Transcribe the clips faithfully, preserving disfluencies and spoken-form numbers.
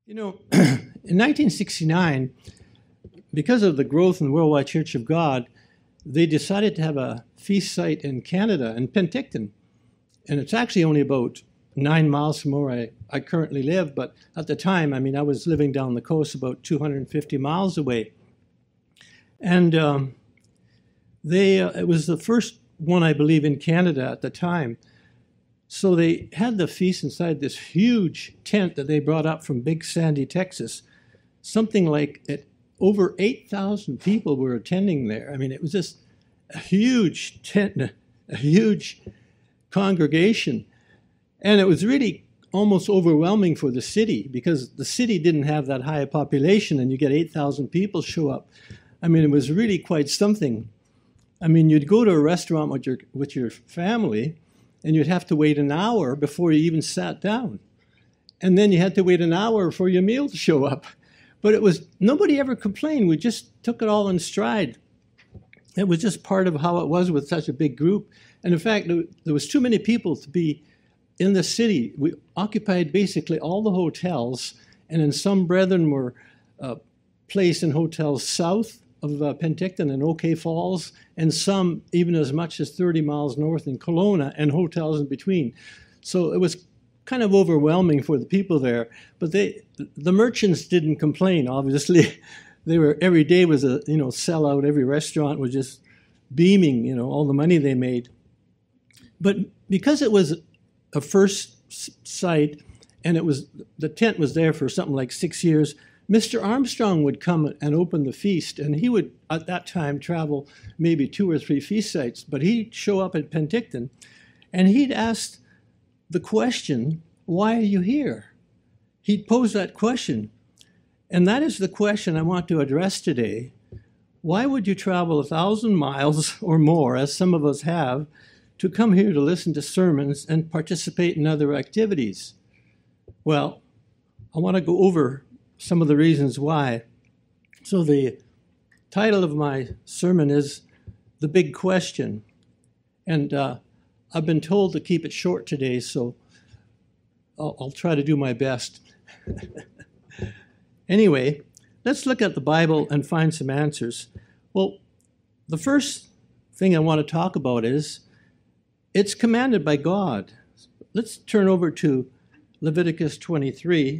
You know, in nineteen sixty-nine, because of the growth in the Worldwide Church of God, they decided to have a feast site in Canada, in Penticton. And it's actually only about nine miles from where I, I currently live. But at the time, I mean, I was living down the coast about two hundred fifty miles away. And um, they uh, it was the first one, I believe, in Canada at the time. So they had the feast inside this huge tent that they brought up from Big Sandy, Texas. Something like it, over eight thousand people were attending there. I mean, it was just a huge tent, a huge congregation. And it was really almost overwhelming for the city because the city didn't have that high a population, and you get eight thousand people show up. I mean, it was really quite something. I mean, you'd go to a restaurant with your with your family, and you'd have to wait an hour before you even sat down. And then you had to wait an hour for your meal to show up. But it was, nobody ever complained. We just took it all in stride. It was just part of how it was with such a big group. And in fact, there was too many people to be in the city. We occupied basically all the hotels, and then some brethren were uh, placed in hotels south of uh, Penticton and OK Falls, and some even as much as thirty miles north in Kelowna, and hotels in between. So it was kind of overwhelming for the people there. But they, the merchants didn't complain, obviously. They were, every day was a, you know, sellout. Every restaurant was just beaming, you know, all the money they made. But because it was a first site, and it was, the tent was there for something like six years, Mister Armstrong would come and open the feast, and he would, at that time, travel maybe two or three feast sites, but he'd show up at Penticton, and he'd ask the question, why are you here? He'd pose that question, and that is the question I want to address today. Why would you travel a thousand miles or more, as some of us have, to come here to listen to sermons and participate in other activities? Well, I want to go over some of the reasons why. So the title of my sermon is The Big Question. And uh, I've been told to keep it short today, so I'll, I'll try to do my best. Anyway, let's look at the Bible and find some answers. Well, the first thing I want to talk about is it's commanded by God. Let's turn over to Leviticus twenty-three.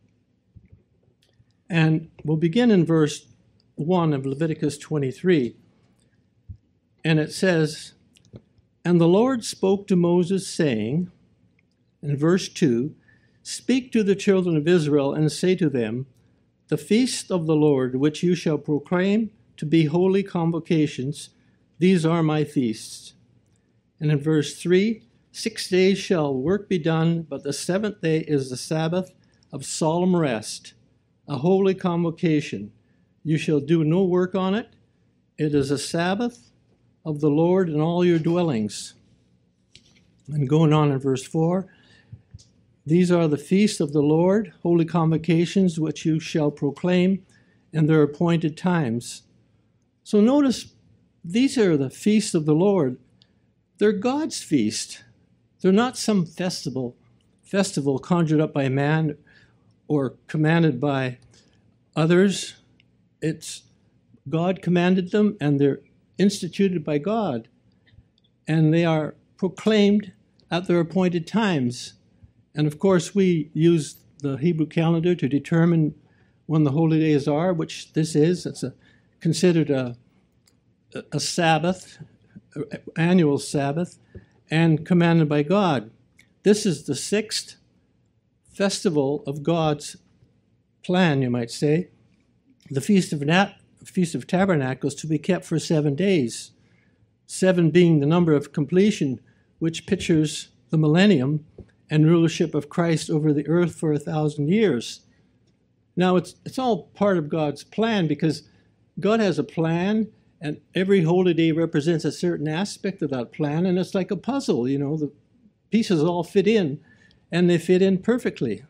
And we'll begin in verse one of Leviticus twenty-three. And it says, "And the Lord spoke to Moses, saying," in verse two, "Speak to the children of Israel, and say to them, the feast of the Lord, which you shall proclaim to be holy convocations, these are my feasts." And in verse three, "Six days shall work be done, but the seventh day is the Sabbath of solemn rest, a holy convocation. You shall do no work on it. It is a Sabbath of the Lord in all your dwellings." And going on in verse four, "These are the feasts of the Lord, holy convocations, which you shall proclaim in their appointed times." So notice, these are the feasts of the Lord. They're God's feast. They're not some festival, festival conjured up by man or commanded by others. It's God commanded them, and they're instituted by God. And they are proclaimed at their appointed times. And of course, we use the Hebrew calendar to determine when the holy days are, which this is. It's a, considered a, a Sabbath, an annual Sabbath, and commanded by God. This is the sixth festival of God's plan, you might say. The Feast of, Nat- Feast of Tabernacles to be kept for seven days, seven being the number of completion, which pictures the millennium and rulership of Christ over the earth for a thousand years. Now, it's it's all part of God's plan, because God has a plan, and every holy day represents a certain aspect of that plan, and it's like a puzzle, you know, the pieces all fit in, and they fit in perfectly.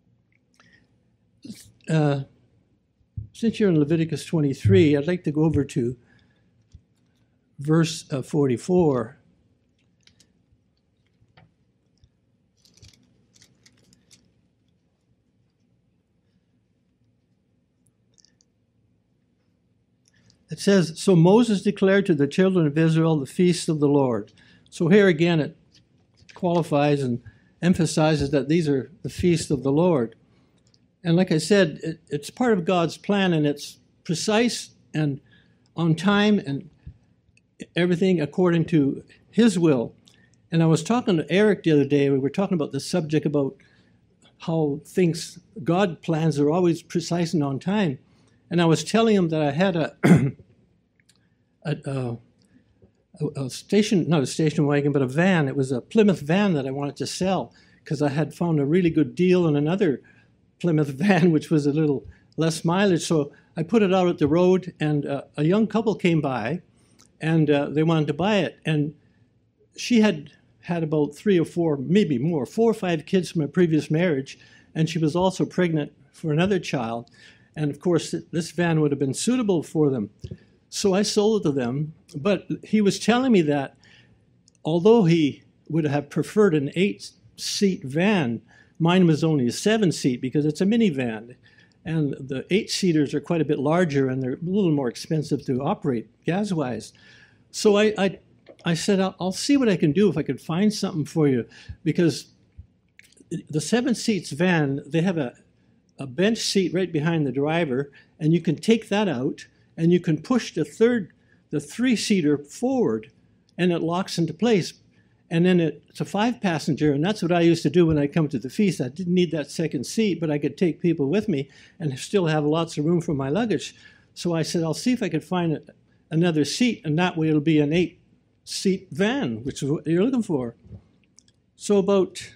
Uh, since you're in Leviticus twenty-three, I'd like to go over to verse uh, forty-four. it says, so Moses declared to the children of Israel the feasts of the Lord. So here again it qualifies and emphasizes that these are the feasts of the Lord. And like I said, it, it's part of God's plan, and it's precise and on time and everything according to his will. And I was talking to Eric the other day. We were talking about the subject about how things, God plans are always precise and on time. And I was telling him that I had a, a, a, a station, not a station wagon, but a van. It was a Plymouth van that I wanted to sell because I had found a really good deal on another Plymouth van, which was a little less mileage. So I put it out at the road, and uh, a young couple came by, and uh, they wanted to buy it. And she had had about three or four, maybe more, four or five kids from a previous marriage, and she was also pregnant for another child. And of course, this van would have been suitable for them. So I sold it to them, but he was telling me that although he would have preferred an eight-seat van, mine was only a seven-seat because it's a minivan. And the eight-seaters are quite a bit larger, and they're a little more expensive to operate gas-wise. So I, I, I said, I'll, I'll see what I can do if I could find something for you, because the seven-seats van, they have a, a bench seat right behind the driver, and you can take that out, and you can push the third, the three-seater forward, and it locks into place. And then it, it's a five-passenger, and that's what I used to do when I come to the feast. I didn't need that second seat, but I could take people with me and still have lots of room for my luggage. So I said, I'll see if I could find a, another seat, and that way it'll be an eight-seat van, which is what you're looking for. So about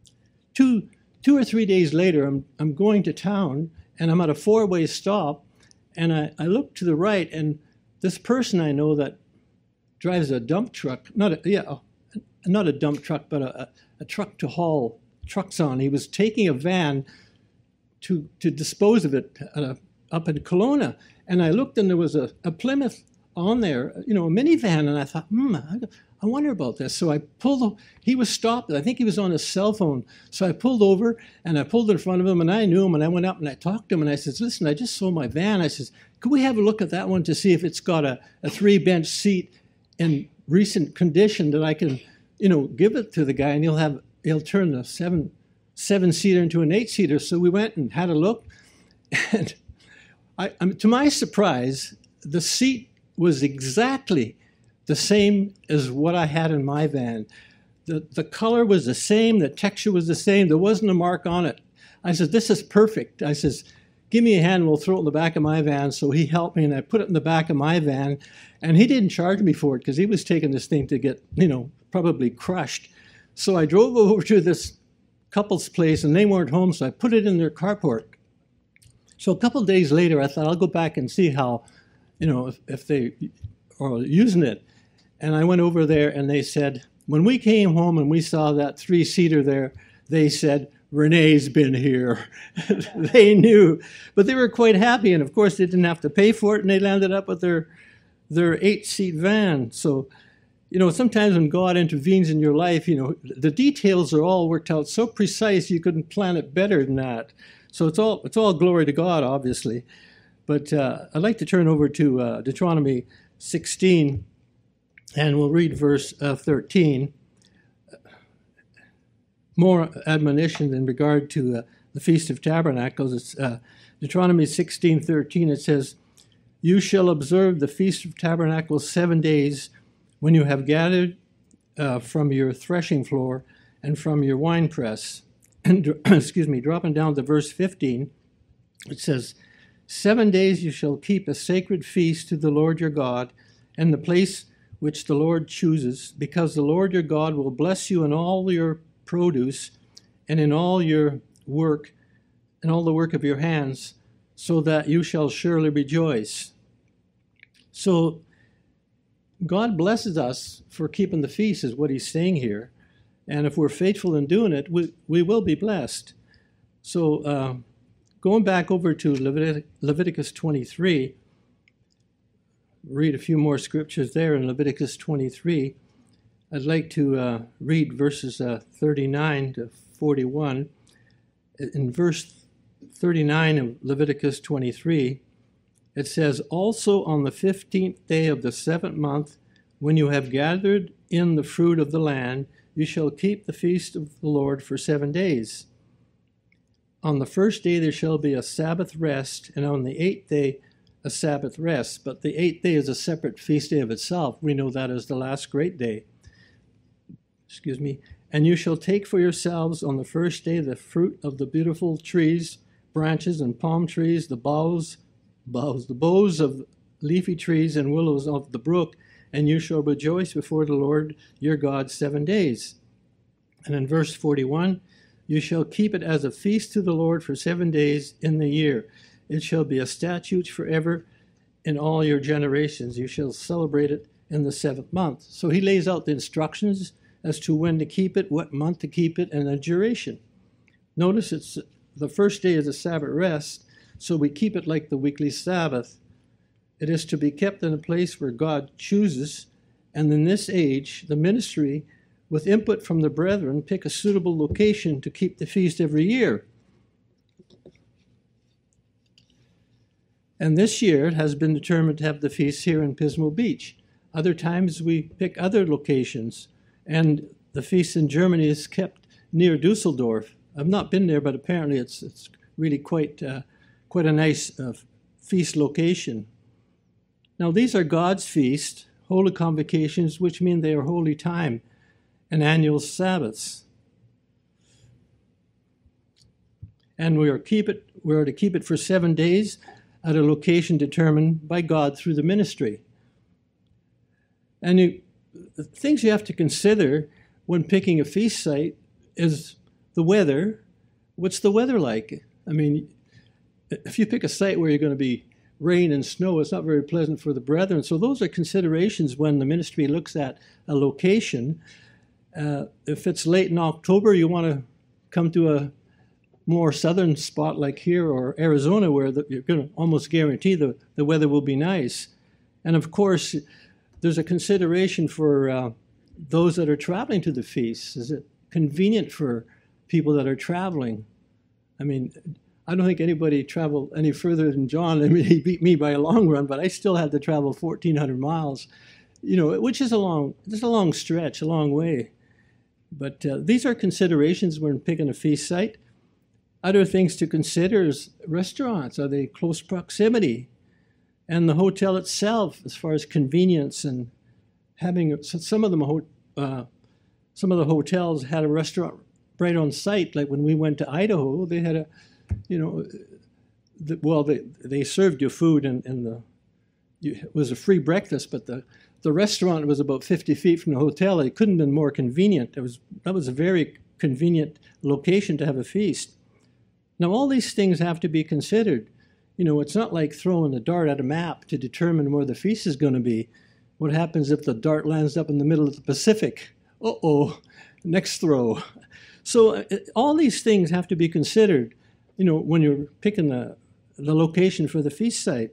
two, two or three days later, I'm, I'm going to town, and I'm at a four-way stop, and I, I look to the right, and this person I know that drives a dump truck, not a, yeah, not a dump truck, but a, a, a truck to haul trucks on. He was taking a van to to dispose of it uh, up in Kelowna. And I looked, and there was a, a Plymouth on there, you know, a minivan, and I thought, hmm, I, I wonder about this. So I pulled, he was stopped. I think he was on his cell phone. So I pulled over, and I pulled in front of him, and I knew him, and I went up and I talked to him, and I said, listen, I just sold my van. I said, could we have a look at that one to see if it's got a, a three-bench seat in recent condition that I can, you know, give it to the guy, and he'll have, he'll turn the seven, seven-seater into an eight-seater. So we went and had a look, and I, I, to my surprise, the seat was exactly the same as what I had in my van. The, the color was the same, the texture was the same, there wasn't a mark on it. I said, this is perfect. I says, give me a hand, we'll throw it in the back of my van. So he helped me, and I put it in the back of my van, and he didn't charge me for it because he was taking this thing to get, you know, probably crushed. So I drove over to this couple's place, and they weren't home, so I put it in their carport. So a couple of days later, I thought I'll go back and see how, you know, if, if they are using it. And I went over there, and they said, when we came home and we saw that three-seater there, they said, Renee's been here. They knew, but they were quite happy, and of course they didn't have to pay for it, and they landed up with their their eight-seat van. So, you know, sometimes when God intervenes in your life, you know, the details are all worked out so precise you couldn't plan it better than that. So it's all it's all glory to God, obviously. But uh, I'd like to turn over to uh, Deuteronomy sixteen, and we'll read verse uh, thirteen. More admonition in regard to uh, the Feast of Tabernacles. It's uh, Deuteronomy sixteen thirteen. It says, you shall observe the Feast of Tabernacles seven days when you have gathered uh, from your threshing floor and from your winepress. And, excuse me, dropping down to verse fifteen, it says, seven days you shall keep a sacred feast to the Lord your God, and the place which the Lord chooses, because the Lord your God will bless you in all your produce and in all your work and all the work of your hands, so that you shall surely rejoice. So God blesses us for keeping the feast, is what he's saying here. And if we're faithful in doing it, we, we will be blessed. So uh, going back over to Levitic, Leviticus twenty-three, read a few more scriptures there in Leviticus twenty-three. I'd like to uh, read verses uh, thirty-nine to forty-one. In verse thirty-nine of Leviticus twenty-three, It says, also on the fifteenth day of the seventh month, when you have gathered in the fruit of the land, you shall keep the feast of the Lord for seven days. On the first day there shall be a Sabbath rest, and on the eighth day a Sabbath rest. But the eighth day is a separate feast day of itself. We know that as the last great day. Excuse me. And you shall take for yourselves on the first day the fruit of the beautiful trees, branches and palm trees, the boughs, boughs, the boughs of leafy trees and willows of the brook, and you shall rejoice before the Lord your God seven days. And in verse forty-one, you shall keep it as a feast to the Lord for seven days in the year. It shall be a statute forever in all your generations. You shall celebrate it in the seventh month. So he lays out the instructions as to when to keep it, what month to keep it, and the duration. Notice it's the first day is a Sabbath rest, so we keep it like the weekly Sabbath. It is to be kept in a place where God chooses, and in this age, the ministry, with input from the brethren, pick a suitable location to keep the feast every year. And this year it has been determined to have the feast here in Pismo Beach. Other times we pick other locations, and the feast in Germany is kept near Dusseldorf. I've not been there, but apparently it's it's really quite uh, quite a nice uh, feast location. Now these are God's feasts, holy convocations, which mean they are holy time, and annual Sabbaths. And we are keep it we are to keep it for seven days at a location determined by God through the ministry. And you, the things you have to consider when picking a feast site is the weather. What's the weather like? I mean, if you pick a site where you're going to be rain and snow, it's not very pleasant for the brethren. So those are considerations when the ministry looks at a location. Uh, if it's late in October, you want to come to a more southern spot like here or Arizona, where the, you're going to almost guarantee the, the weather will be nice. And of course, there's a consideration for uh, those that are traveling to the feasts. Is it convenient for people that are traveling? I mean, I don't think anybody traveled any further than John. I mean, he beat me by a long run, but I still had to travel fourteen hundred miles, you know, which is a long, it's a long stretch, a long way. But uh, these are considerations when picking a feast site. Other things to consider is restaurants. Are they close proximity? And the hotel itself, as far as convenience and having, some of them, uh, some of the hotels had a restaurant right on site. Like when we went to Idaho, they had a, you know, the, well, they they served you food and, and the, you, it was a free breakfast, but the, the restaurant was about fifty feet from the hotel. It couldn't have been more convenient. It was, that was a very convenient location to have a feast. Now, all these things have to be considered. You know, it's not like throwing a dart at a map to determine where the feast is going to be. What happens if the dart lands up in the middle of the Pacific? Uh-oh, next throw. So uh, all these things have to be considered, you know, when you're picking the, the location for the feast site.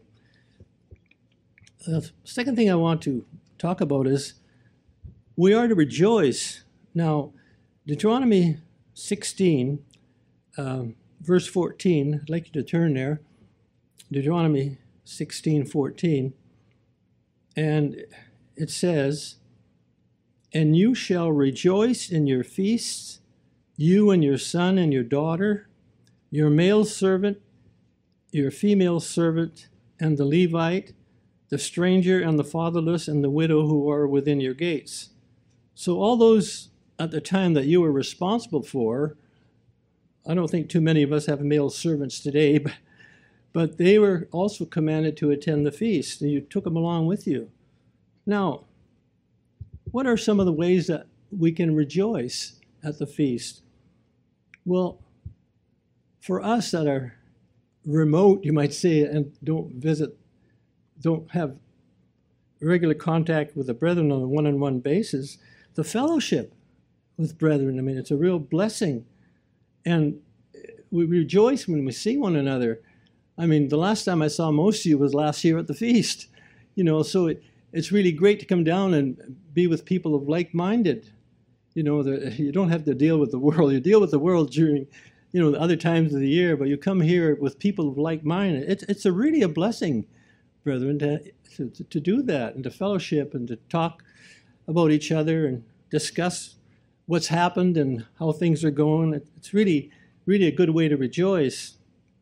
The second thing I want to talk about is we are to rejoice. Now, Deuteronomy sixteen, um, verse fourteen, I'd like you to turn there. Deuteronomy sixteen fourteen, and it says, "And you shall rejoice in your feasts, you and your son and your daughter, your male servant, your female servant, and the Levite, the stranger and the fatherless and the widow who are within your gates." So all those at the time that you were responsible for, I don't think too many of us have male servants today, but But they were also commanded to attend the feast, and you took them along with you. Now, what are some of the ways that we can rejoice at the feast? Well, for us that are remote, you might say, and don't visit, don't have regular contact with the brethren on a one-on-one basis, the fellowship with brethren, I mean, it's a real blessing. And we rejoice when we see one another. I mean, the last time I saw most of you was last year at the feast, you know, so it, it's really great to come down and be with people of like-minded. You know, the, you don't have to deal with the world. You deal with the world during, you know, the other times of the year, but you come here with people of like-minded. It's, it's a really a blessing brethren, to, to, to do that and to fellowship and to talk about each other and discuss what's happened and how things are going. It's really, really a good way to rejoice.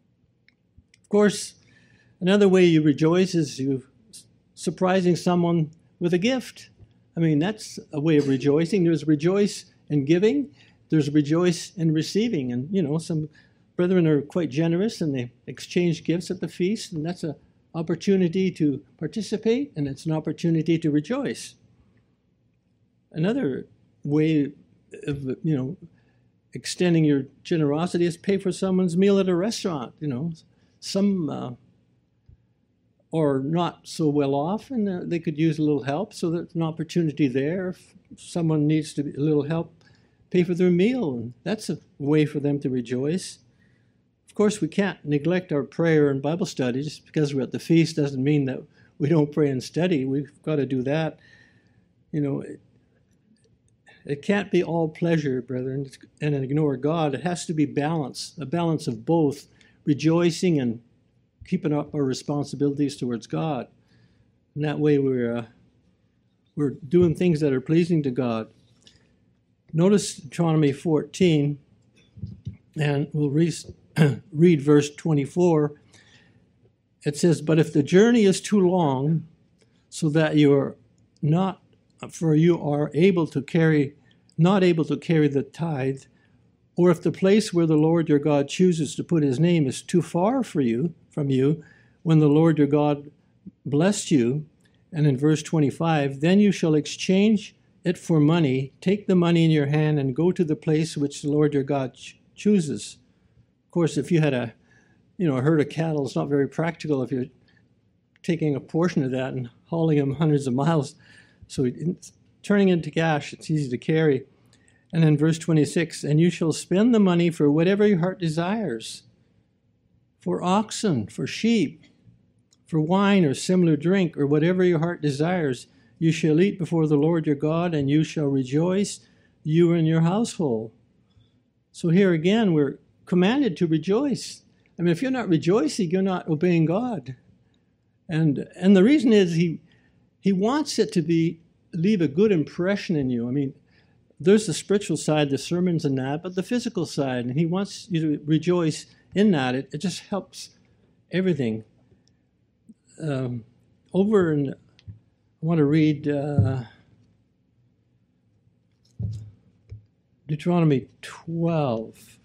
Of course, another way you rejoice is you surprising someone with a gift. I mean, that's a way of rejoicing. There's rejoice in giving. There's rejoice in receiving. And, you know, some brethren are quite generous and they exchange gifts at the feast, and that's an opportunity to participate, and it's an opportunity to rejoice. Another way of, you know, extending your generosity is pay for someone's meal at a restaurant. You know, some uh, are not so well off, and uh, they could use a little help, so there's an opportunity there. If someone needs to a little help, pay for their meal, and that's a way for them to rejoice. Of course, we can't neglect our prayer and Bible studies. Because we're at the feast doesn't mean that we don't pray and study. We've got to do that. You know, it, it can't be all pleasure, brethren, and ignore God. It has to be balance, a balance of both rejoicing and keeping up our responsibilities towards God. And that way we're, uh, we're doing things that are pleasing to God. Notice Deuteronomy fourteen, and we'll read, read verse twenty-four. It says, "But if the journey is too long, so that you are not, for you are able to carry, not able to carry the tithe, or if the place where the Lord your God chooses to put his name is too far for you, from you, when the Lord your God blessed you," and in verse twenty-five, "then you shall exchange it for money, take the money in your hand, and go to the place which the Lord your God ch- chooses." Of course, if you had a, you know, a herd of cattle, it's not very practical if you're taking a portion of that and hauling them hundreds of miles. So turning into cash, it's easy to carry. And in verse twenty-six, "And you shall spend the money for whatever your heart desires, for oxen, for sheep, for wine or similar drink, or whatever your heart desires. You shall eat before the Lord your God, and you shall rejoice, you and your household." So here again, we're commanded to rejoice. I mean, if you're not rejoicing, you're not obeying God. And and the reason is he he wants it to be leave a good impression in you. I mean, there's the spiritual side, the sermons and that, but the physical side, and he wants you to rejoice in that. It, it just helps everything. Um, over in I want to read uh, Deuteronomy twelve.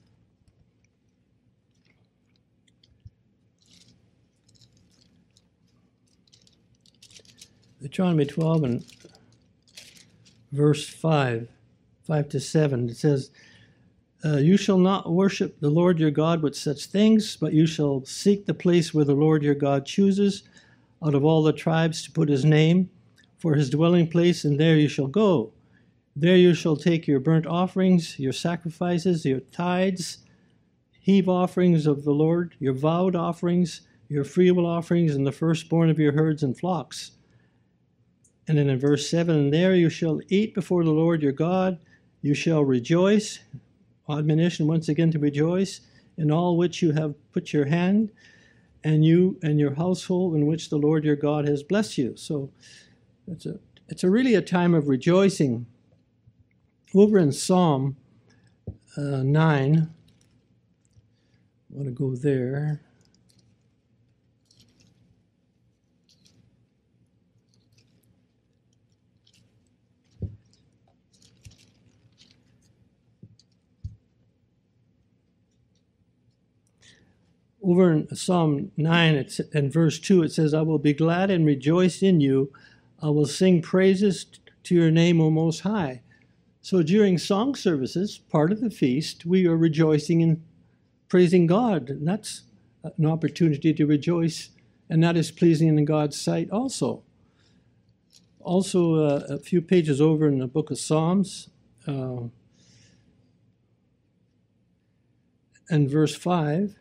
Deuteronomy twelve and verse five, five to seven. It says, uh, "You shall not worship the Lord your God with such things, but you shall seek the place where the Lord your God chooses out of all the tribes to put his name for his dwelling place, and there you shall go. There you shall take your burnt offerings, your sacrifices, your tithes, heave offerings of the Lord, your vowed offerings, your freewill offerings, and the firstborn of your herds and flocks." And then in verse seven, "And there you shall eat before the Lord your God. You shall rejoice," admonition once again to rejoice, "in all which you have put your hand, and you and your household in which the Lord your God has blessed you." So it's a it's a really a time of rejoicing. Over in Psalm uh, nine, I want to go there. Over in Psalm nine, it's, in verse two, it says, "I will be glad and rejoice in you. I will sing praises to your name, O Most High." So during song services, part of the feast, we are rejoicing and praising God. And that's an opportunity to rejoice, and that is pleasing in God's sight also. Also, uh, a few pages over in the book of Psalms, uh, and verse five,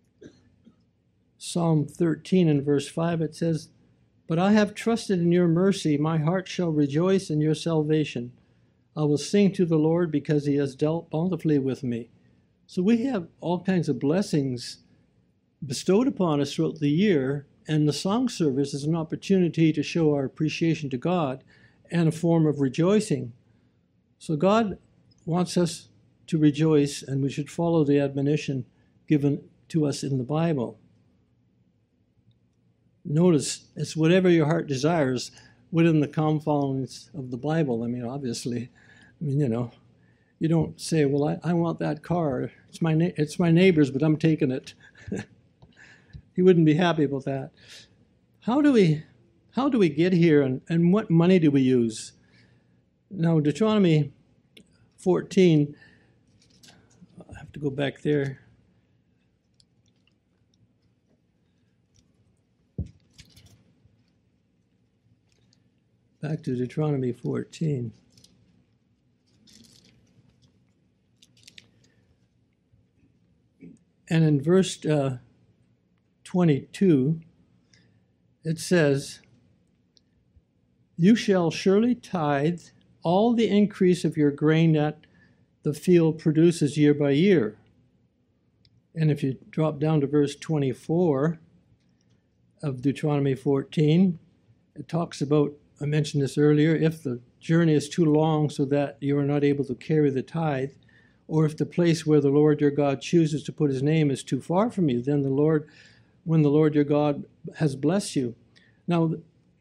Psalm thirteen and verse five, it says, "But I have trusted in your mercy. My heart shall rejoice in your salvation. I will sing to the Lord because he has dealt bountifully with me." So we have all kinds of blessings bestowed upon us throughout the year, And the song service is an opportunity to show our appreciation to God and a form of rejoicing. So God wants us to rejoice, and we should follow the admonition given to us in the Bible. Notice, it's whatever your heart desires within the confines of the Bible. I mean, obviously, I mean, you know, you don't say, well, I, I want that car. It's my, na- it's my neighbor's, but I'm taking it. He wouldn't be happy about that. How do we, how do we get here, and, and what money do we use? Now, Deuteronomy fourteen, I have to go back there. Back to Deuteronomy fourteen. And in verse uh, twenty-two, it says, "You shall surely tithe all the increase of your grain that the field produces year by year." And if you drop down to verse twenty-four of Deuteronomy fourteen, it talks about, I mentioned this earlier, if the journey is too long so that you are not able to carry the tithe, or if the place where the Lord your God chooses to put his name is too far from you, then the Lord, when the Lord your God has blessed you. Now,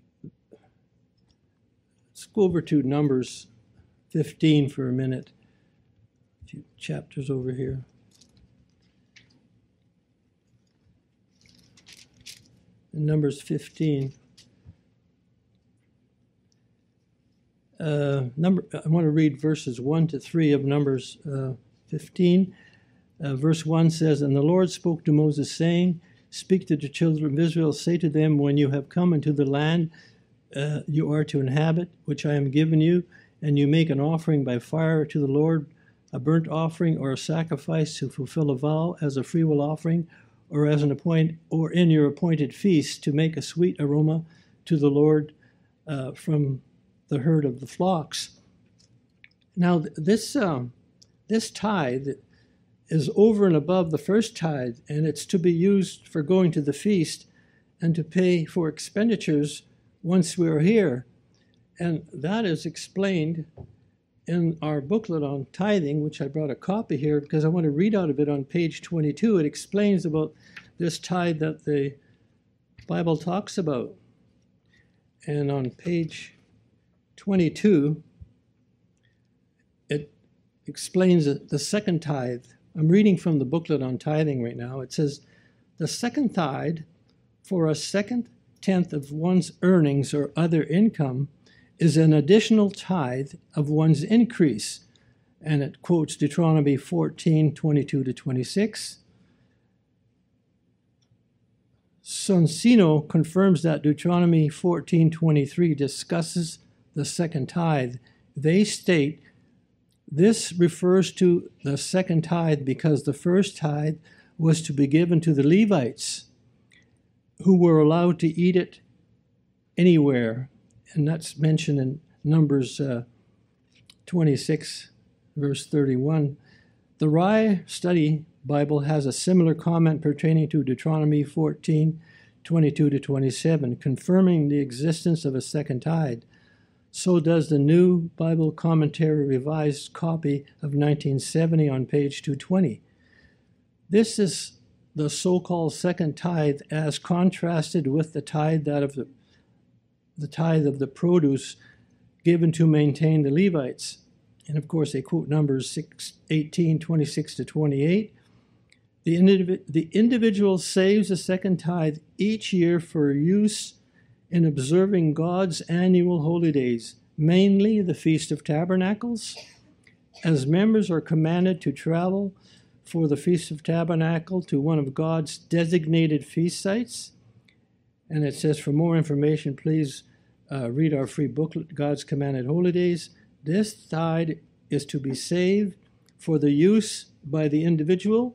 let's go over to Numbers fifteen for a minute. A few chapters over here. In Numbers fifteen. Uh, number, I want to read verses one to three of Numbers uh, fifteen. Uh, verse one says, "And the Lord spoke to Moses, saying, Speak to the children of Israel, say to them, when you have come into the land uh, you are to inhabit, which I am giving you, and you make an offering by fire to the Lord, a burnt offering or a sacrifice to fulfill a vow as a freewill offering, or as an appoint, or in your appointed feast to make a sweet aroma to the Lord uh, from the herd of the flocks." Now, this um, this tithe is over and above the first tithe, and it's to be used for going to the feast and to pay for expenditures once we're here. And that is explained in our booklet on tithing, which I brought a copy here because I want to read out of it on page twenty-two. It explains about this tithe that the Bible talks about. And on page twenty-two, it explains the second tithe. I'm reading from the booklet on tithing right now. It says, "The second tithe for a second tenth of one's earnings or other income is an additional tithe of one's increase." And it quotes Deuteronomy fourteen, twenty-two to twenty-six. Sonsino confirms that Deuteronomy fourteen, twenty-three discusses the second tithe. They state, "This refers to the second tithe because the first tithe was to be given to the Levites, who were allowed to eat it anywhere." And that's mentioned in Numbers uh, twenty-six, verse thirty-one. The Rye Study Bible has a similar comment pertaining to Deuteronomy fourteen, twenty-two to twenty-seven, confirming the existence of a second tithe. So does the New Bible Commentary Revised copy of nineteen seventy on page two twenty. This is the so-called second tithe as contrasted with the tithe that of the, the tithe of the produce given to maintain the Levites. And of course, they quote Numbers six, eighteen, twenty-six to twenty-eight. The, indiv- the individual saves a second tithe each year for use in observing God's annual holy days, mainly the Feast of Tabernacles. As members are commanded to travel for the Feast of Tabernacle to one of God's designated feast sites. And it says, for more information, please uh, read our free booklet, God's Commanded Holy Days. This tithe is to be saved for the use by the individual.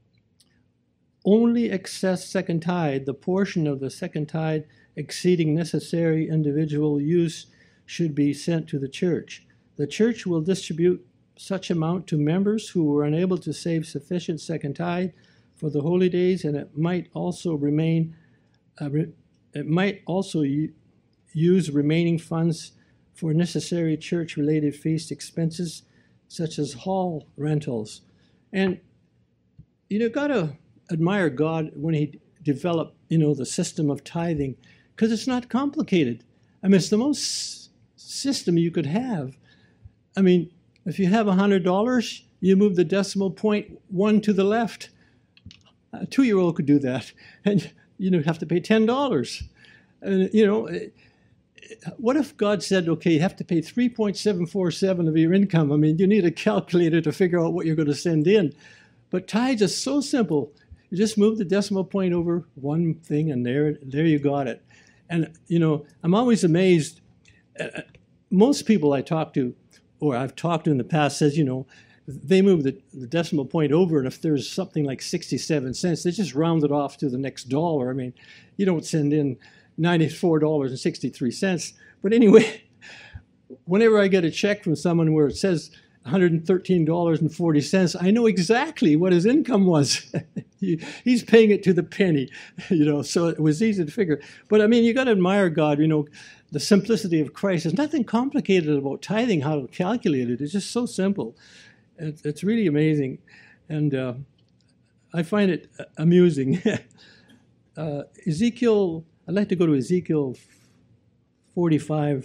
Only excess second tithe, the portion of the second tithe exceeding necessary individual use, should be sent to the church. The church will distribute such amount to members who were unable to save sufficient second tithe for the holy days, and it might also remain uh, re- it might also u- use remaining funds for necessary church-related feast expenses, such as hall rentals. And you know, got to admire God when he developed, you know, the system of tithing, because it's not complicated. I mean, it's the most system you could have. I mean, if you have one hundred dollars, you move the decimal point one to the left. A two-year-old could do that, and you know, have to pay ten dollars. And you know, what if God said, okay, you have to pay three point seven four seven of your income? I mean, you need a calculator to figure out what you're going to send in. But tithes is so simple. You just move the decimal point over one thing, and there, there you got it. And you know, I'm always amazed. Uh, most people I talk to, or I've talked to in the past, says, you know, they move the, the decimal point over, and if there's something like sixty-seven cents, they just round it off to the next dollar. I mean, you don't send in ninety-four dollars and sixty-three cents. But anyway, whenever I get a check from someone where it says one hundred thirteen dollars and forty cents, I know exactly what his income was. he, he's paying it to the penny, you know, so it was easy to figure. But I mean, you got to admire God, you know, the simplicity of Christ. There's nothing complicated about tithing, how to calculate it. It's just so simple. It's, it's really amazing. And uh, I find it amusing. uh, Ezekiel, I'd like to go to Ezekiel forty-five.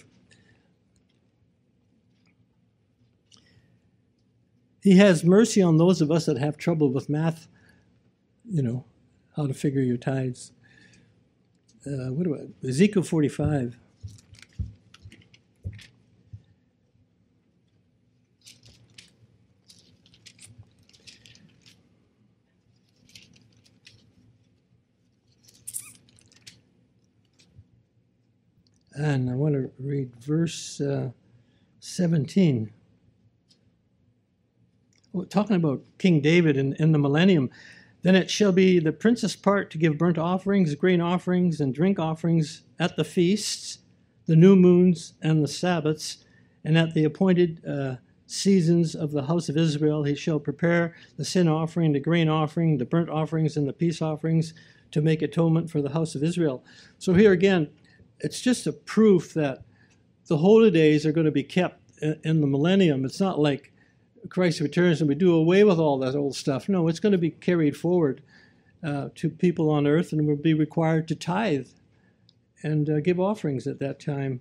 He has mercy on those of us that have trouble with math, you know, how to figure your tithes. Uh, what do I, Ezekiel forty-five. And I want to read verse uh, seventeen. Well, talking about King David in, in the millennium. Then it shall be the prince's part to give burnt offerings, grain offerings, and drink offerings at the feasts, the new moons, and the Sabbaths, and at the appointed uh, seasons of the house of Israel. He shall prepare the sin offering, the grain offering, the burnt offerings, and the peace offerings to make atonement for the house of Israel. So here again, it's just a proof that the holy days are going to be kept in the millennium. It's not like Christ returns and we do away with all that old stuff. No, it's going to be carried forward uh, to people on earth, and we'll be required to tithe and uh, give offerings at that time.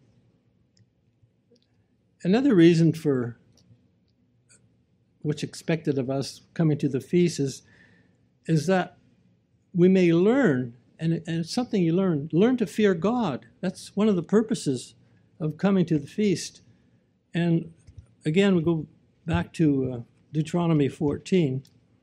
Another reason for what's expected of us coming to the feast is, is that we may learn, and, and it's something you learn, learn to fear God. That's one of the purposes of coming to the feast. And again, we go back to uh, Deuteronomy fourteen.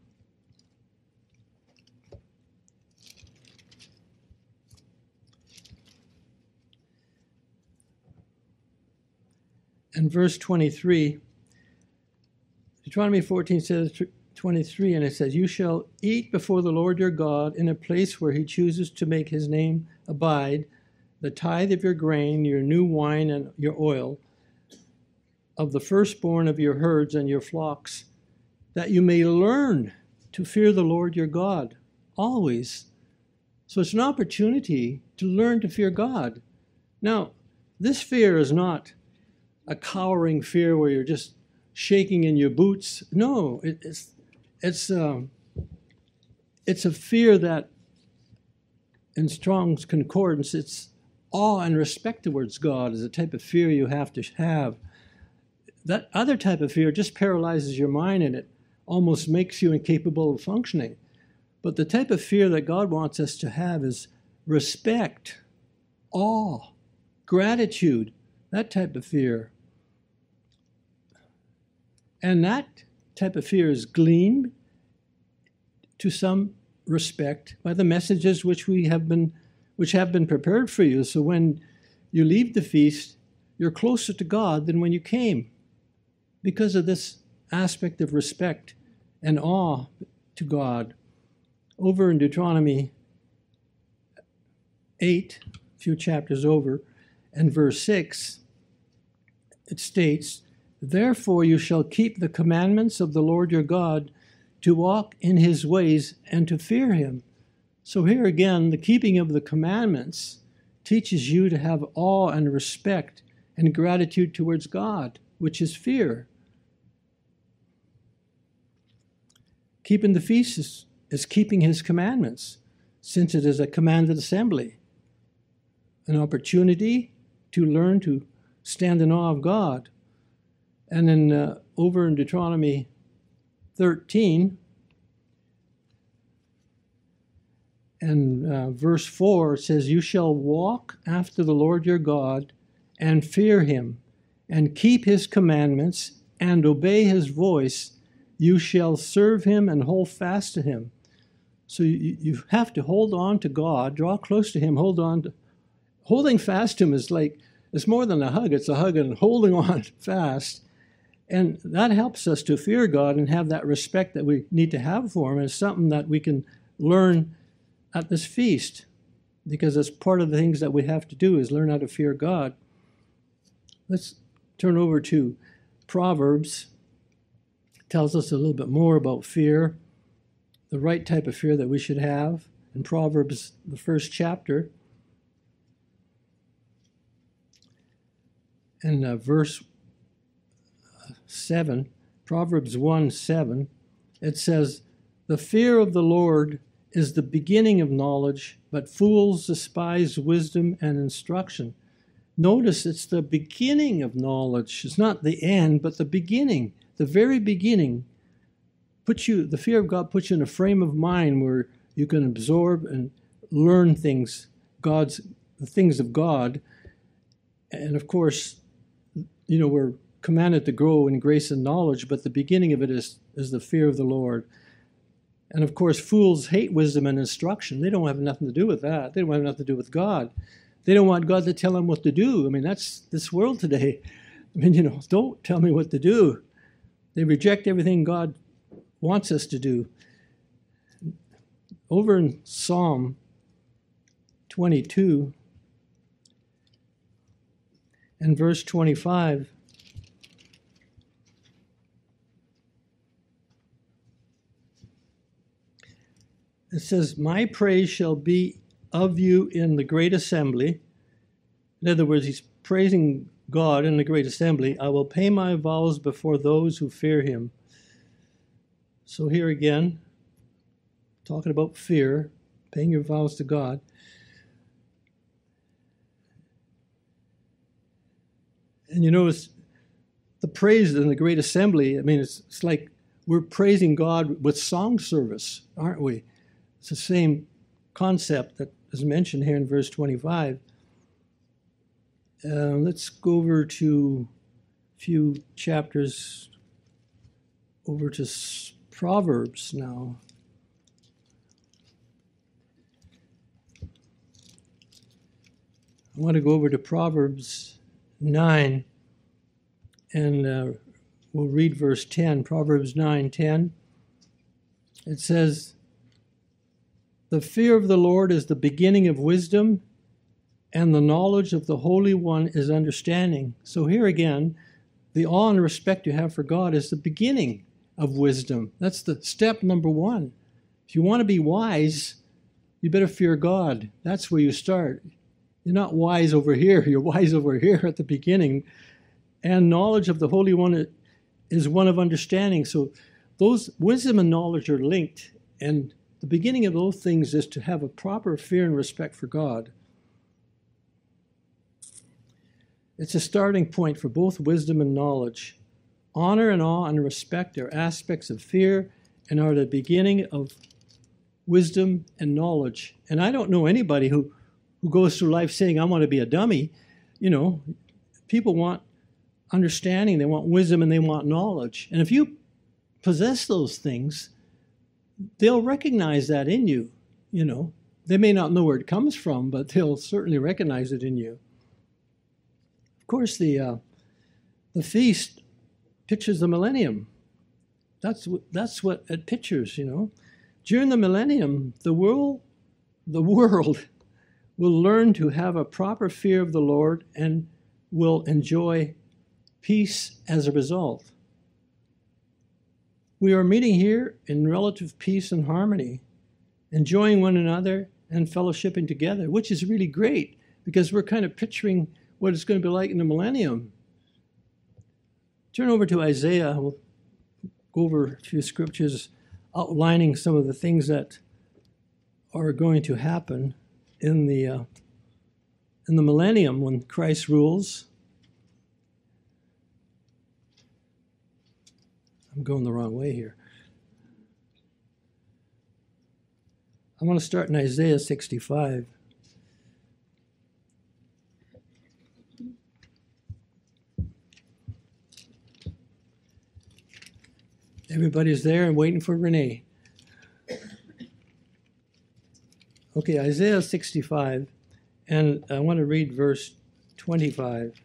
And verse twenty-three, Deuteronomy fourteen says, twenty-three, and it says, "You shall eat before the Lord your God in a place where he chooses to make his name abide, the tithe of your grain, your new wine, and your oil, of the firstborn of your herds and your flocks, that you may learn to fear the Lord your God always." So it's an opportunity to learn to fear God. Now, this fear is not a cowering fear where you're just shaking in your boots. No, it, it's it's um, it's a fear that, in Strong's Concordance, it's awe and respect towards God is a type of fear you have to have. That other type of fear just paralyzes your mind, and it almost makes you incapable of functioning. But the type of fear that God wants us to have is respect, awe, gratitude, that type of fear. And that type of fear is gleaned to some respect by the messages which we have been, which have been prepared for you. So when you leave the feast, you're closer to God than when you came, because of this aspect of respect and awe to God. Over in Deuteronomy eight, a few chapters over, and verse six, it states, "Therefore you shall keep the commandments of the Lord your God, to walk in his ways and to fear him." So here again, the keeping of the commandments teaches you to have awe and respect and gratitude towards God, which is fear. Keeping the feast is, is keeping his commandments, since it is a commanded assembly, an opportunity to learn to stand in awe of God. And then uh, over in Deuteronomy thirteen, and uh, verse four, it says, "You shall walk after the Lord your God and fear him and keep his commandments and obey his voice. You shall serve him and hold fast to him." So you, you have to hold on to God, draw close to him, hold on to, holding fast to him is like, it's more than a hug, it's a hug and holding on fast. And that helps us to fear God and have that respect that we need to have for him. And it's something that we can learn at this feast, because it's part of the things that we have to do is learn how to fear God. Let's turn over to Proverbs. It tells us a little bit more about fear, the right type of fear that we should have. In Proverbs, the first chapter, and uh, verse seven, Proverbs one seven, it says, "The fear of the Lord is the beginning of knowledge, but fools despise wisdom and instruction." Notice it's the beginning of knowledge. It's not the end, but the beginning, the very beginning. Puts you, the fear of God puts you in a frame of mind where you can absorb and learn things, God's, the things of God. And of course, you know, we're commanded to grow in grace and knowledge, but the beginning of it is, is the fear of the Lord. And of course, fools hate wisdom and instruction. They don't have nothing to do with that. They don't have nothing to do with God. They don't want God to tell them what to do. I mean, that's this world today. I mean, you know, don't tell me what to do. They reject everything God wants us to do. Over in Psalm twenty-two and verse twenty-five, it says, "My praise shall be of you in the great assembly." In other words, he's praising God in the great assembly. "I will pay my vows before those who fear him." So here again, talking about fear, paying your vows to God. And you notice the praise in the great assembly, I mean, it's, it's like we're praising God with song service, aren't we? It's the same concept that is mentioned here in verse twenty-five. Uh, let's go over to a few chapters, over to Proverbs now. I want to go over to Proverbs nine, and uh, we'll read verse ten. Proverbs nine ten. It says, "The fear of the Lord is the beginning of wisdom, and the knowledge of the Holy One is understanding." So here again, the awe and respect you have for God is the beginning of wisdom. That's the step number one. If you want to be wise, you better fear God. That's where you start. You're not wise over here. You're wise over here at the beginning. And knowledge of the Holy One is one of understanding. So those wisdom and knowledge are linked. And the beginning of those things is to have a proper fear and respect for God. It's a starting point for both wisdom and knowledge. Honor and awe and respect are aspects of fear and are the beginning of wisdom and knowledge. And I don't know anybody who, who goes through life saying, "I want to be a dummy." You know, people want understanding, they want wisdom, and they want knowledge. And if you possess those things, they'll recognize that in you. You know, they may not know where it comes from, but they'll certainly recognize it in you. Of course, the uh, the feast pictures the millennium. That's what, that's what it pictures, you know. During the millennium, the world, the world will learn to have a proper fear of the Lord and will enjoy peace as a result. We are meeting here in relative peace and harmony, enjoying one another and fellowshipping together, which is really great. because we're kind of picturing what it's going to be like in the millennium. Turn over to Isaiah. We'll go over a few scriptures outlining some of the things that are going to happen in the uh, in the millennium when Christ rules. I'm going the wrong way here. I want to start in Isaiah sixty-five. Everybody's there and waiting for Renee. Okay, Isaiah sixty-five, and I want to read verse twenty-five.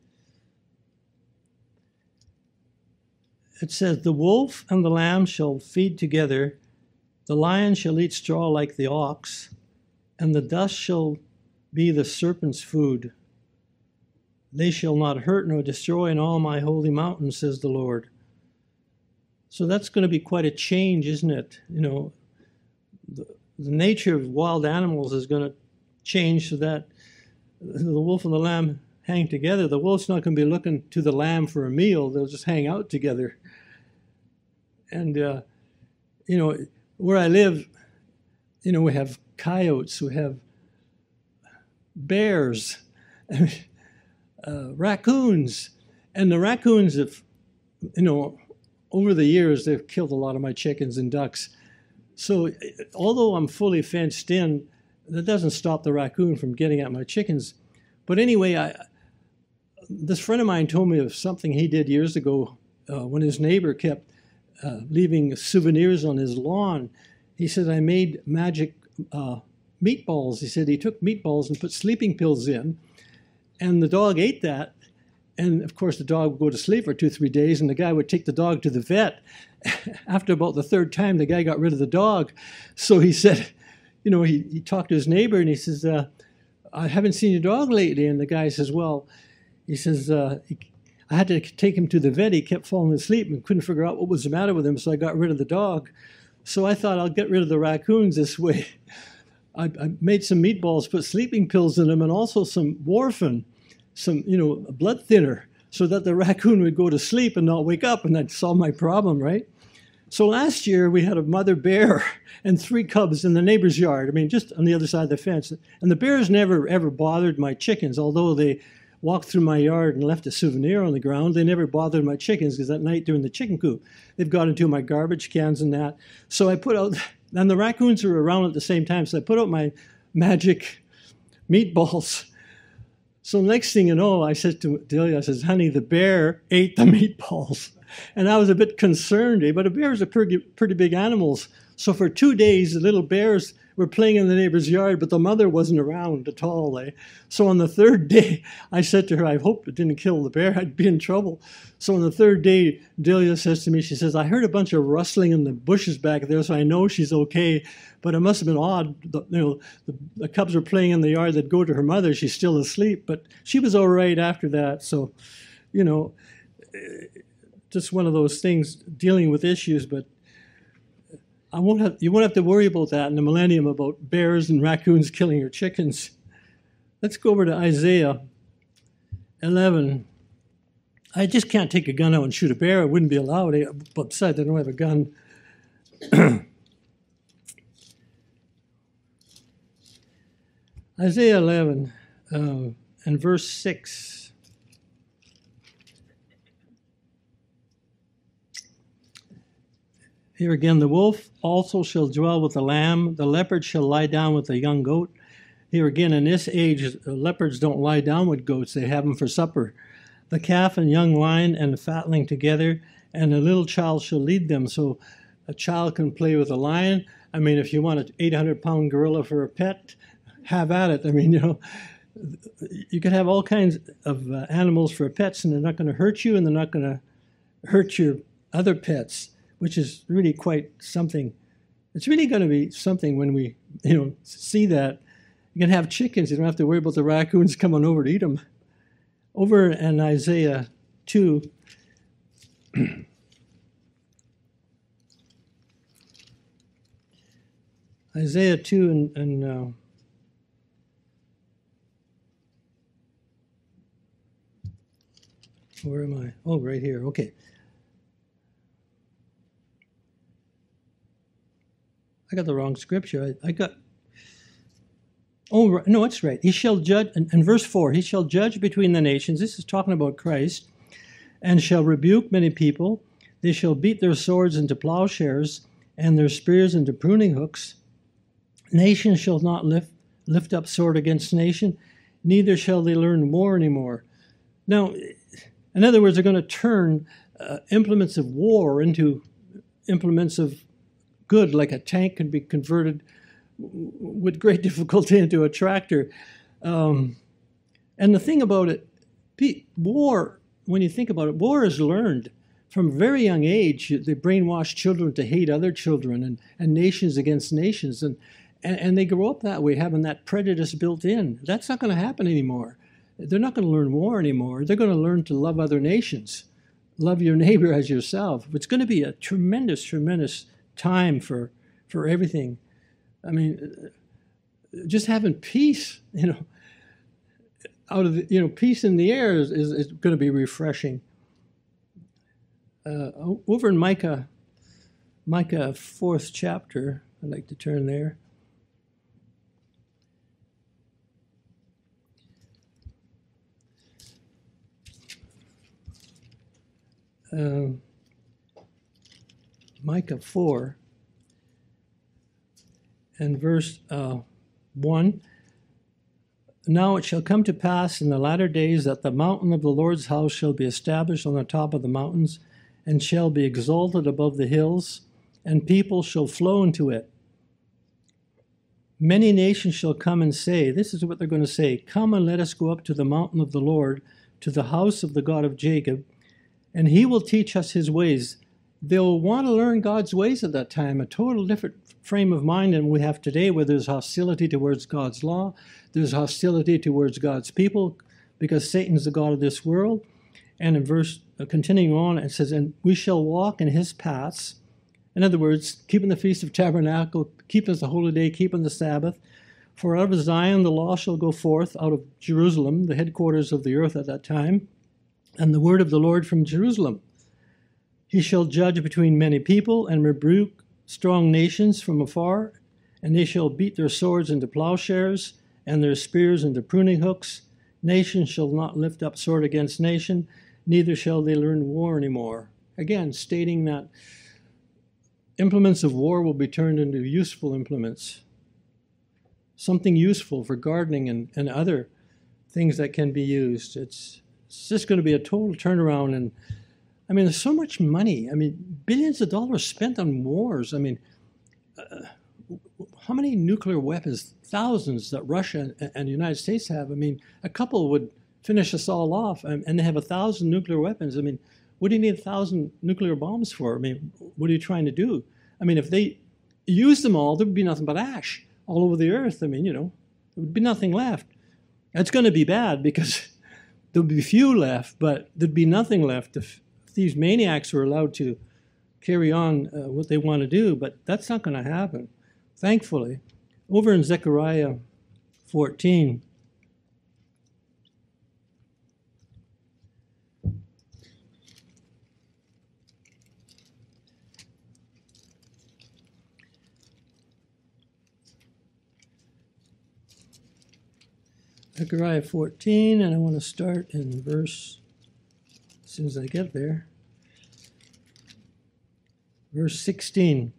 It says, "The wolf and the lamb shall feed together, the lion shall eat straw like the ox, and the dust shall be the serpent's food. They shall not hurt nor destroy in all my holy mountain, says the Lord." So that's going to be quite a change, isn't it? You know, the, the nature of wild animals is going to change so that the wolf and the lamb hang together. The wolf's not going to be looking to the lamb for a meal. They'll just hang out together. And, uh, you know, where I live, you know, we have coyotes, we have bears, uh, raccoons. And the raccoons have, you know, over the years, they've killed a lot of my chickens and ducks. So although I'm fully fenced in, that doesn't stop the raccoon from getting at my chickens. But anyway, I, this friend of mine told me of something he did years ago uh, when his neighbor kept uh, leaving souvenirs on his lawn. He said, "I made magic uh, meatballs." He said he took meatballs and put sleeping pills in, and the dog ate that. And, of course, the dog would go to sleep for two, three days, and the guy would take the dog to the vet. After about the third time, the guy got rid of the dog. So he said, you know, he, he talked to his neighbor, and he says, uh, "I haven't seen your dog lately." And the guy says, "Well," he says, uh, he, "I had to take him to the vet. He kept falling asleep and couldn't figure out what was the matter with him, so I got rid of the dog. So I thought I'll get rid of the raccoons this way. I, I made some meatballs, put sleeping pills in them, and also some warfarin, some, you know, a blood thinner, so that the raccoon would go to sleep and not wake up, and that'd solve my problem, right?" So last year we had a mother bear and three cubs in the neighbor's yard. I mean, just on the other side of the fence. And the bears never ever bothered my chickens, although they walked through my yard and left a souvenir on the ground. They never bothered my chickens because at night during the chicken coop, they've got into my garbage cans and that. So I put out, and the raccoons were around at the same time, so I put out my magic meatballs. So next thing you know, I said to Delia, I says, "Honey, the bear ate the meatballs." And I was a bit concerned, eh? But a bear is a pretty, pretty big animal. So for two days, the little bears were playing in the neighbor's yard, but the mother wasn't around at all. Eh? So on the third day, I said to her, "I hope it didn't kill the bear. I'd be in trouble." So on the third day, Delia says to me, she says, "I heard a bunch of rustling in the bushes back there, so I know she's okay. But it must have been odd. The, you know, the, the cubs were playing in the yard. They'd go to her mother. She's still asleep. But she was all right after that." So, you know, just one of those things, dealing with issues. But I won't have, you won't have to worry about that in the millennium, about bears and raccoons killing your chickens. Let's go over to Isaiah eleven. I just can't take a gun out and shoot a bear. It wouldn't be allowed. But besides, I don't have a gun. Isaiah eleven uh, and verse six. Here again, "The wolf also shall dwell with the lamb, the leopard shall lie down with the young goat." Here again, in this age, leopards don't lie down with goats, they have them for supper. "The calf and young lion and the fatling together, and a little child shall lead them." So a child can play with a lion. I mean, if you want an eight hundred pound gorilla for a pet, have at it. I mean, you know, you could have all kinds of uh, animals for pets, and they're not going to hurt you, and they're not going to hurt your other pets, which is really quite something. It's really going to be something when we, you know, see that. You can have chickens. You don't have to worry about the raccoons coming over to eat them. Over in Isaiah two, Isaiah two and, and uh, Where am I? Oh, right here. Okay. I got the wrong scripture. I, I got... Oh, no, it's right. He shall judge, in, in verse four, he shall judge between the nations. This is talking about Christ. And shall rebuke many people. They shall beat their swords into plowshares and their spears into pruning hooks. Nation shall not lift, lift up sword against nation, neither shall they learn war anymore. Now, in other words, they're going to turn uh, implements of war into implements of good, like a tank can be converted with great difficulty into a tractor. Um, and the thing about it, war, when you think about it, war is learned. From a very young age, they brainwash children to hate other children and, and nations against nations. And, and, and they grow up that way, having that prejudice built in. That's not going to happen anymore. They're not going to learn war anymore. They're going to learn to love other nations. Love your neighbor as yourself. It's going to be a tremendous, tremendous time for, for everything. I mean, just having peace, you know, out of the, you know, peace in the air is, is, is going to be refreshing. Uh, over in Micah, Micah fourth chapter, I'd like to turn there. Uh, Micah four and verse uh, one. Now it shall come to pass in the latter days that the mountain of the Lord's house shall be established on the top of the mountains, and shall be exalted above the hills, and people shall flow into it. Many nations shall come and say, this is what they're going to say, come and let us go up to the mountain of the Lord, to the house of the God of Jacob, and he will teach us his ways. They'll want to learn God's ways at that time, a total different frame of mind than we have today, where there's hostility towards God's law, there's hostility towards God's people, because Satan's the god of this world. And in verse, uh, continuing on, it says, and we shall walk in his paths. In other words, keeping the Feast of Tabernacle, keeping the holy day, keeping the Sabbath. For out of Zion the law shall go forth, out of Jerusalem, the headquarters of the earth at that time, and the word of the Lord from Jerusalem. He shall judge between many people, and rebuke strong nations from afar, and they shall beat their swords into plowshares, and their spears into pruning hooks. Nation shall not lift up sword against nation, neither shall they learn war anymore. Again, stating that implements of war will be turned into useful implements. Something useful for gardening and, and other things that can be used. It's, it's just going to be a total turnaround. And I mean, there's so much money. I mean, billions of dollars spent on wars. I mean, uh, how many nuclear weapons, thousands, that Russia and, and the United States have? I mean, a couple would finish us all off, and, and they have a thousand nuclear weapons. I mean, what do you need a thousand nuclear bombs for? I mean, what are you trying to do? I mean, if they use them all, there would be nothing but ash all over the earth. I mean, you know, there would be nothing left. That's going to be bad, because there would be few left, but there'd be nothing left if, if these maniacs were allowed to carry on uh, what they want to do. But that's not going to happen, thankfully. Over in Zechariah fourteen, Zechariah fourteen, and I want to start in verse, as soon as I get there, verse sixteen.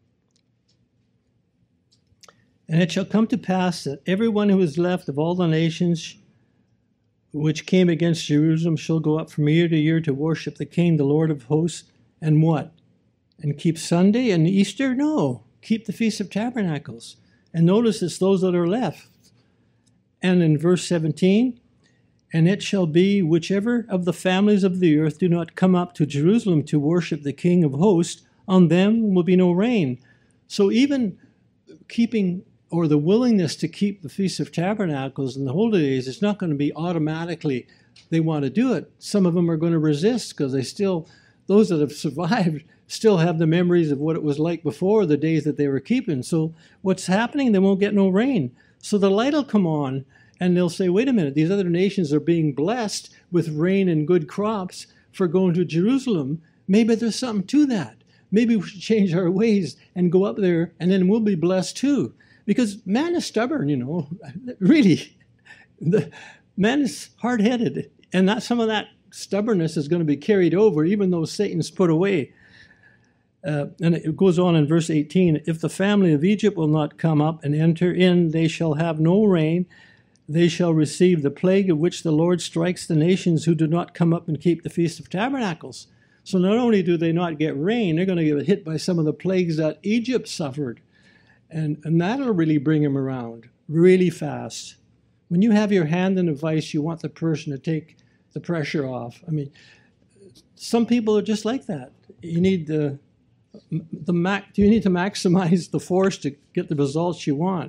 And it shall come to pass that everyone who is left of all the nations which came against Jerusalem shall go up from year to year to worship the King, the Lord of hosts, and what? And keep Sunday and Easter? No, keep the Feast of Tabernacles. And notice it's those that are left. And in verse seventeen, and it shall be whichever of the families of the earth do not come up to Jerusalem to worship the King of hosts, on them will be no rain. So even keeping, or the willingness to keep the Feast of Tabernacles and the holy days, it's not going to be automatically they want to do it. Some of them are going to resist, because they still, those that have survived, still have the memories of what it was like before, the days that they were keeping. So what's happening? They won't get no rain. So the light will come on, And they'll say, wait a minute, these other nations are being blessed with rain and good crops for going to Jerusalem. Maybe there's something to that. Maybe we should change our ways and go up there, and then we'll be blessed too. Because man is stubborn, you know, really. The, man is hard-headed, and that, some of that stubbornness is going to be carried over, even though Satan's put away. Uh, and it goes on in verse eighteen, if the family of Egypt will not come up and enter in, they shall have no rain. They shall receive the plague of which the Lord strikes the nations who do not come up and keep the Feast of Tabernacles. So not only do they not get rain, they're going to get hit by some of the plagues that Egypt suffered. And, and that'll really bring them around really fast. When you have your hand in a vice, you want the person to take the pressure off. I mean, some people are just like that. You need the, the mac, you need to maximize the force to get the results you want.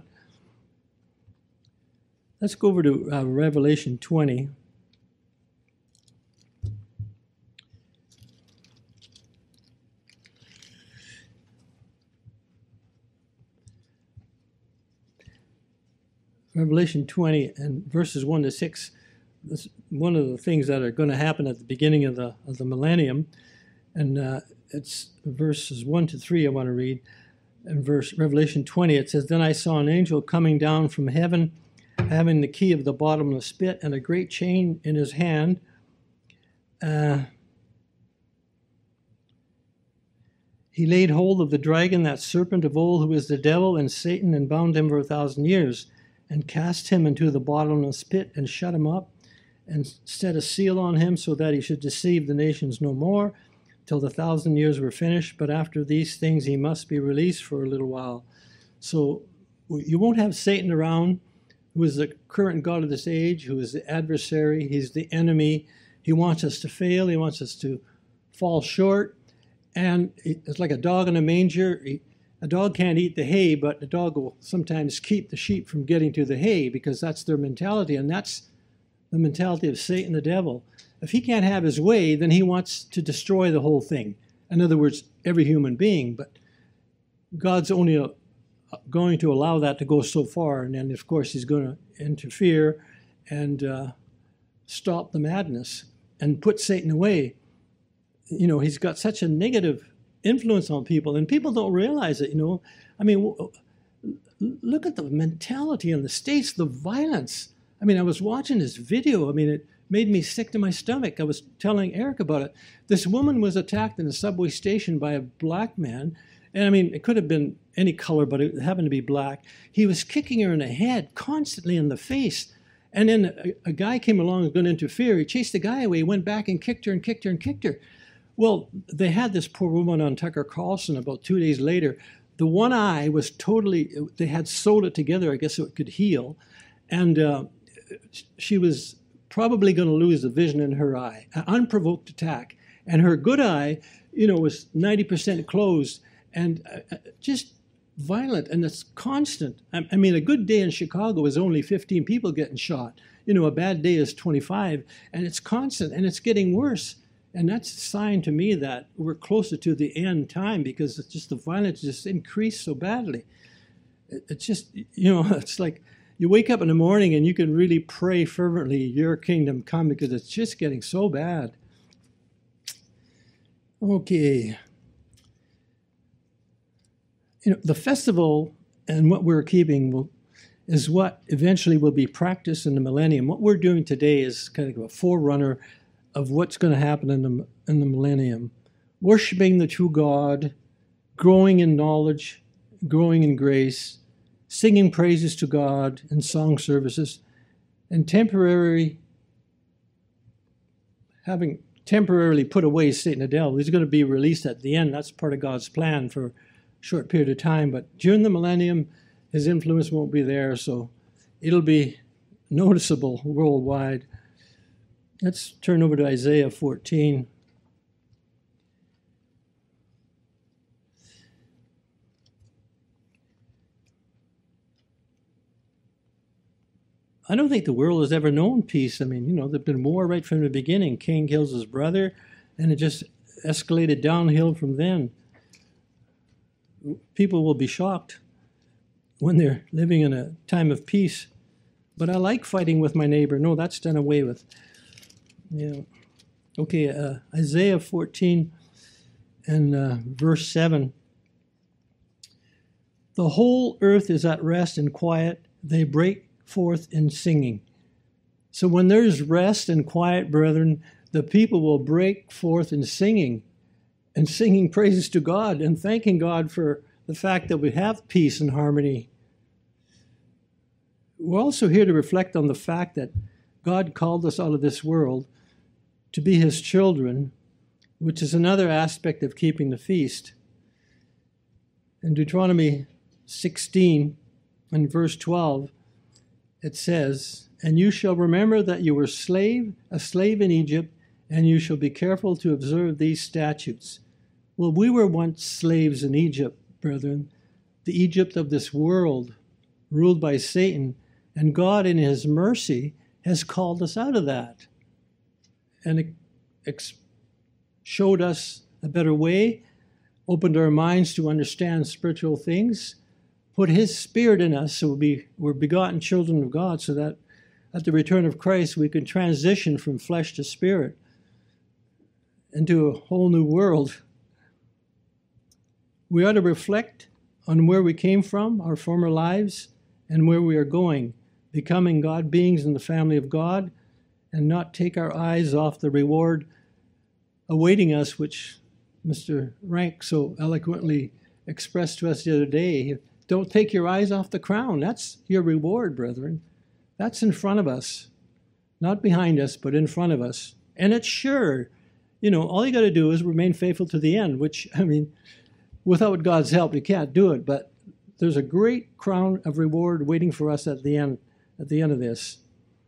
Let's go over to uh, Revelation twenty. Revelation twenty and verses one to six. This, one of the things that are going to happen at the beginning of the of the millennium, and uh, it's verses one to three I want to read. In verse Revelation twenty, it says, "Then I saw an angel coming down from heaven, having the key of the bottomless pit and a great chain in his hand. Uh, he laid hold of the dragon, that serpent of old, who is the devil and Satan, and bound him for a thousand years, and cast him into the bottomless pit, and shut him up, and set a seal on him, so that he should deceive the nations no more, till the thousand years were finished. But after these things he must be released for a little while." So you won't have Satan around, who is the current god of this age, who is the adversary. He's the enemy. He wants us to fail. He wants us to fall short. And it's like a dog in a manger. He, a dog can't eat the hay, but the dog will sometimes keep the sheep from getting to the hay, because that's their mentality, and that's the mentality of Satan, the devil. If he can't have his way, then he wants to destroy the whole thing. In other words, every human being. But God's only a, going to allow that to go so far, and then, of course, he's going to interfere and uh, stop the madness and put Satan away. You know, he's got such a negative influence on people, and people don't realize it, you know. I mean, look at the mentality in the States, the violence. I mean, I was watching this video. I mean, it made me sick to my stomach. I was telling Eric about it. This woman was attacked in a subway station by a black man. And I mean, it could have been any color, but it happened to be black. He was kicking her in the head, constantly in the face. And then a, a guy came along and was going to interfere. He chased the guy away, went back and kicked her and kicked her and kicked her. Well, they had this poor woman on Tucker Carlson about two days later. The one eye was totally, they had sewed it together, I guess so it could heal. And uh, she was probably going to lose the vision in her eye, an unprovoked attack. And her good eye, you know, was ninety percent closed. And uh, just violent, and it's constant. I, I mean, a good day in Chicago is only fifteen people getting shot. You know, a bad day is twenty-five, and it's constant, and it's getting worse. And that's a sign to me that we're closer to the end time, because it's just the violence just increased so badly. It, it's just, you know, it's like you wake up in the morning and you can really pray fervently, "Your kingdom come," because it's just getting so bad. Okay. You know, the festival and what we're keeping will, is what eventually will be practiced in the millennium. What we're doing today is kind of a forerunner of what's going to happen in the, in the millennium. Worshiping the true God, growing in knowledge, growing in grace, singing praises to God in song services, and temporary, having temporarily put away Satan the devil. He's going to be released at the end. That's part of God's plan for short period of time, but during the millennium, his influence won't be there, so it'll be noticeable worldwide. Let's turn over to Isaiah fourteen. I don't think the world has ever known peace. I mean, you know, there's been war right from the beginning. Cain kills his brother, and it just escalated downhill from then. People will be shocked when they're living in a time of peace. but I like fighting with my neighbor. No, that's done away with. Yeah. Okay, uh, Isaiah fourteen and uh, verse seven. The whole earth is at rest and quiet. They break forth in singing. So when there's rest and quiet, brethren, the people will break forth in singing and singing praises to God and thanking God for the fact that we have peace and harmony. We're also here to reflect on the fact that God called us out of this world to be his children, which is another aspect of keeping the feast. In Deuteronomy sixteen and verse twelve, it says, "And you shall remember that you were slave, a slave in Egypt, and you shall be careful to observe these statutes." Well, we were once slaves in Egypt, brethren, the Egypt of this world, ruled by Satan, and God in his mercy has called us out of that and ex- showed us a better way, opened our minds to understand spiritual things, put his spirit in us so we, we're begotten children of God, so that at the return of Christ we can transition from flesh to spirit into a whole new world. We ought to reflect on where we came from, our former lives, and where we are going, becoming God beings in the family of God, and not take our eyes off the reward awaiting us, which Mister Rank so eloquently expressed to us the other day. Don't take your eyes off the crown. That's your reward, brethren. That's in front of us. Not behind us, but in front of us. And it's sure. You know, all you got to do is remain faithful to the end, which, I mean, without God's help, you can't do it. But there's a great crown of reward waiting for us at the end, at the end of this.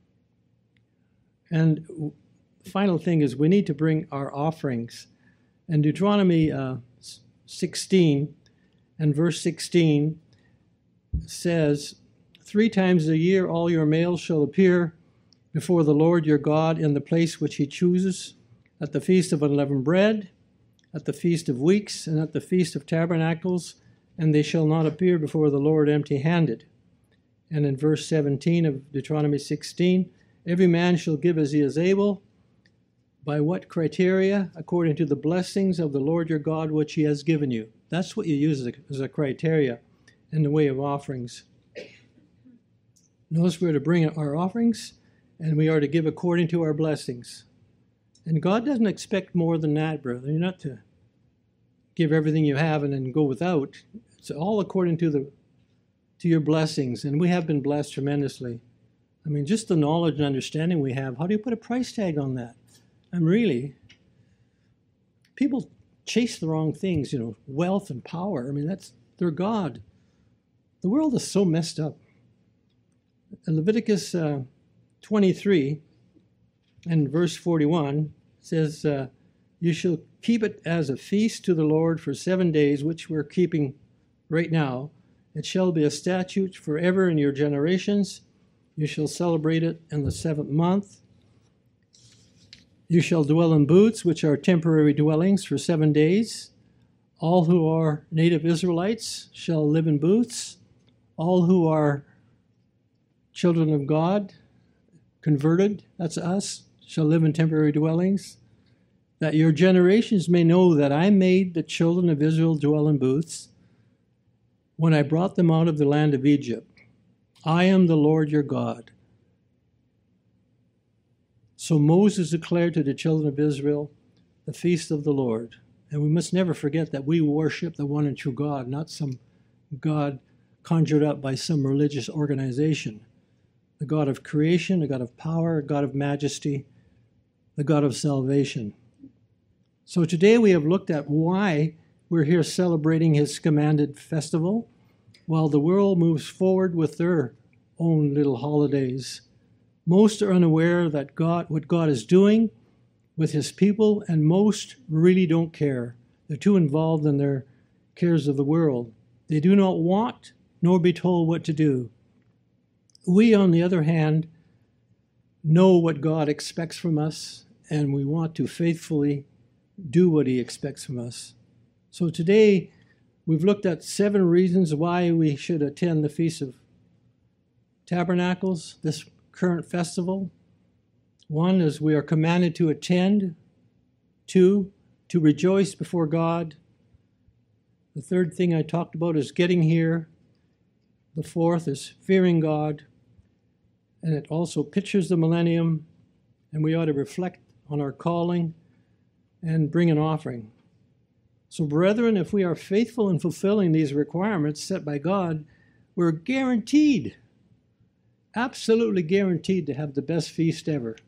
And the final thing is we need to bring our offerings. And Deuteronomy uh, sixteen and verse sixteen says, "Three times a year all your males shall appear before the Lord your God in the place which he chooses, at the feast of unleavened bread, at the feast of weeks, and at the feast of tabernacles, and they shall not appear before the Lord empty-handed." And in verse seventeen of Deuteronomy sixteen, "Every man shall give as he is able." By what criteria? According to the blessings of the Lord your God which he has given you. That's what you use as a, as a criteria in the way of offerings. Notice we're to bring our offerings, and we are to give according to our blessings. And God doesn't expect more than that, brother. You're not to give everything you have and then go without. It's all according to the to your blessings, and we have been blessed tremendously. I mean, just the knowledge and understanding we have, how do you put a price tag on that? And really, people chase the wrong things, you know, wealth and power. I mean, that's their God. The world is so messed up. In Leviticus uh, twenty-three and verse forty-one says, uh, "You shall keep it as a feast to the Lord for seven days, which we're keeping right now. It shall be a statute forever in your generations. You shall celebrate it in the seventh month. You shall dwell in booths, which are temporary dwellings, for seven days. All who are native Israelites shall live in booths. All who are children of God, converted, that's us, shall live in temporary dwellings. That your generations may know that I made the children of Israel dwell in booths when I brought them out of the land of Egypt. I am the Lord your God." So Moses declared to the children of Israel the feast of the Lord. And we must never forget that we worship the one and true God, not some God conjured up by some religious organization. The God of creation, the God of power, God of majesty, the God of salvation. So today we have looked at why we're here celebrating his commanded festival, while the world moves forward with their own little holidays. Most are unaware that God, what God is doing with his people, and most really don't care. They're too involved in their cares of the world. They do not want nor be told what to do. We, on the other hand, know what God expects from us, and we want to faithfully do what he expects from us. So today, we've looked at seven reasons why we should attend the Feast of tabernacles, this current festival. One is we are commanded to attend. Two, to rejoice before God. The third thing I talked about is getting here. The fourth is fearing God. And it also pictures the millennium, and we ought to reflect on our calling and bring an offering. So, brethren, if we are faithful in fulfilling these requirements set by God, we're guaranteed, absolutely guaranteed to have the best feast ever.